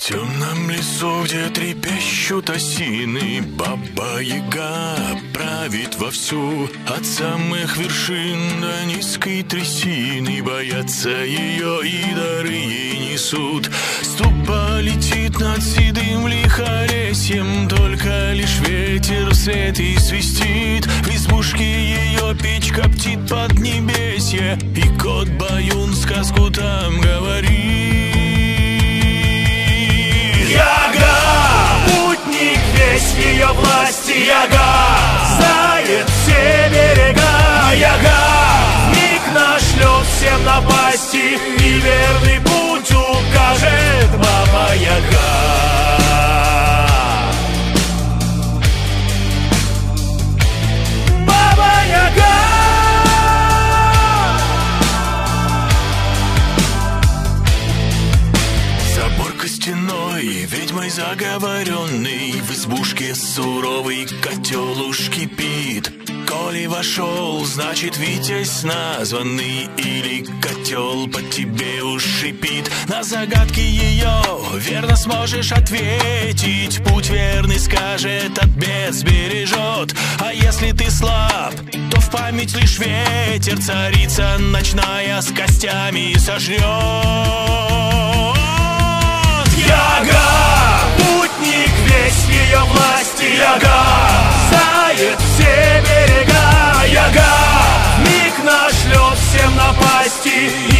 темном лесу, где трепещут осины, Баба-Яга правит вовсю. От самых вершин до низкой трясины боятся ее и дары ей несут. Ступа летит над седым лихолесьем, только лишь ветер вслед и свистит. В избушке ее печь коптит поднебесье, и кот Баюн сказку там говорит. Яга, путник весь в ее власти, Яга знает все берега. Яга миг нашлет всем напасти, и верный путь укажет Баба-Яга. Ведьмой заговоренный, в избушке суровый котел уж кипит. Коли вошел, значит витязь названный, или котел по тебе уж шипит. На загадки ее верно сможешь ответить, путь верный скажет, от бед сбережет. А если ты слаб, то в память лишь ветер, царица ночная с костями сожрет. Яга, путник весь в ее власти, Яга знает все берега. Яга миг нашлет всем напасти,